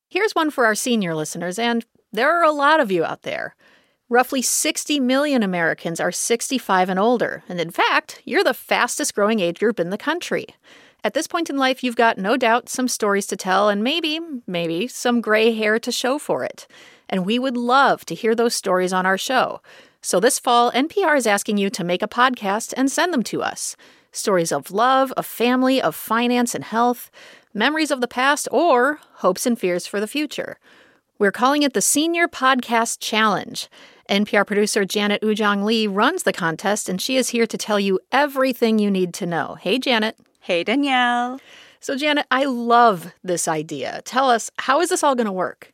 Here's one for our senior listeners, and there are a lot of you out there. Roughly 60 million Americans are 65 and older, and in fact, you're the fastest growing age group in the country. At this point in life, you've got no doubt some stories to tell and maybe some gray hair to show for it. And we would love to hear those stories on our show. So this fall, NPR is asking you to make a podcast and send them to us. Stories of love, of family, of finance and health, memories of the past, or hopes and fears for the future. We're calling it the Senior Podcast Challenge. NPR producer Janet Woo-Jong Lee runs the contest, and she is here to tell you everything you need to know. Hey, Janet. Hey, Danielle. So, Janet, I love this idea. Tell us, how is this all going to work?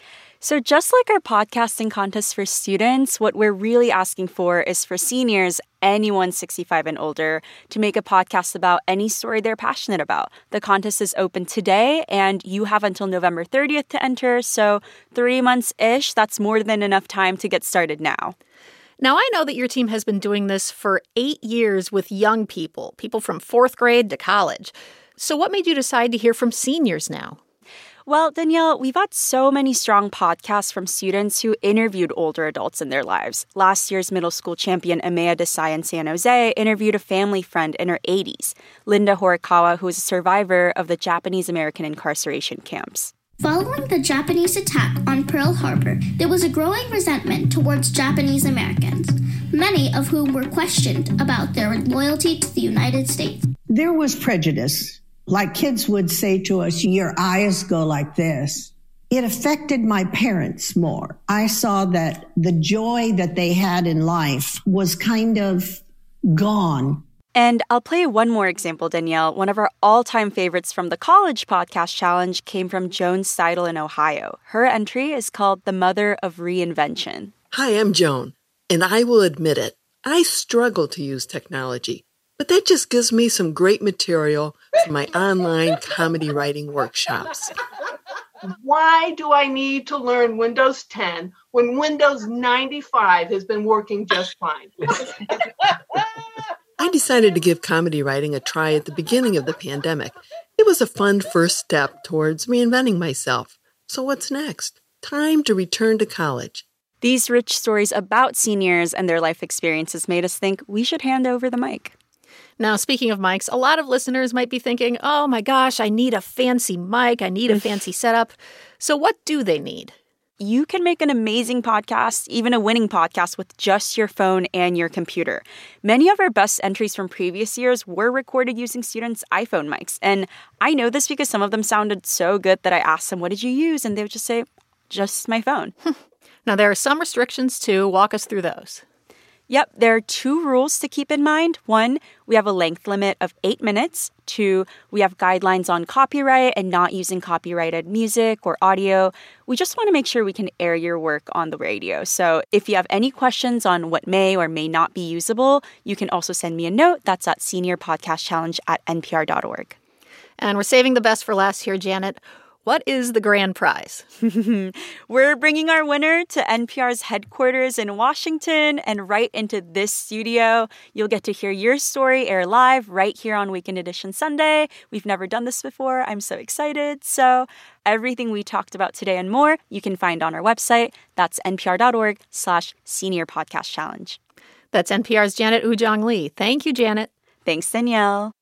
So just like our podcasting contest for students, what we're really asking for is for seniors, anyone 65 and older, to make a podcast about any story they're passionate about. The contest is open today, and you have until November 30th to enter, so 3 months-ish. That's more than enough time to get started now. Now, I know that your team has been doing this for 8 years with young people from 4th grade to college. So what made you decide to hear from seniors now? Well, Danielle, we've had so many strong podcasts from students who interviewed older adults in their lives. Last year's middle school champion Amaya Desai in San Jose interviewed a family friend in her 80s, Linda Horikawa, who is a survivor of the Japanese-American incarceration camps. Following the Japanese attack on Pearl Harbor, there was a growing resentment towards Japanese Americans, many of whom were questioned about their loyalty to the United States. There was prejudice. Like kids would say to us, your eyes go like this. It affected my parents more. I saw that the joy that they had in life was kind of gone. And I'll play one more example, Danielle. One of our all-time favorites from the College Podcast Challenge came from Joan Seidel in Ohio. Her entry is called The Mother of Reinvention. Hi, I'm Joan, and I will admit it. I struggle to use technology, but that just gives me some great material for my online comedy writing workshops. Why do I need to learn Windows 10 when Windows 95 has been working just fine? I decided to give comedy writing a try at the beginning of the pandemic. It was a fun first step towards reinventing myself. So what's next? Time to return to college. These rich stories about seniors and their life experiences made us think we should hand over the mic. Now, speaking of mics, a lot of listeners might be thinking, oh my gosh, I need a fancy mic. I need a fancy setup. So what do they need? You can make an amazing podcast, even a winning podcast, with just your phone and your computer. Many of our best entries from previous years were recorded using students' iPhone mics. And I know this because some of them sounded so good that I asked them, what did you use? And they would just say, just my phone. Now, there are some restrictions too. Walk us through those. Yep, there are 2 rules to keep in mind. 1, we have a length limit of 8 minutes. 2, we have guidelines on copyright and not using copyrighted music or audio. We just want to make sure we can air your work on the radio. So if you have any questions on what may or may not be usable, you can also send me a note. That's at seniorpodcastchallenge@npr.org. And we're saving the best for last here, Janet. What is the grand prize? We're bringing our winner to NPR's headquarters in Washington and right into this studio. You'll get to hear your story air live right here on Weekend Edition Sunday. We've never done this before. I'm so excited. So everything we talked about today and more, you can find on our website. That's npr.org/seniorpodcastchallenge. That's NPR's Janet Woo-Jong Lee. Thank you, Janet. Thanks, Danielle.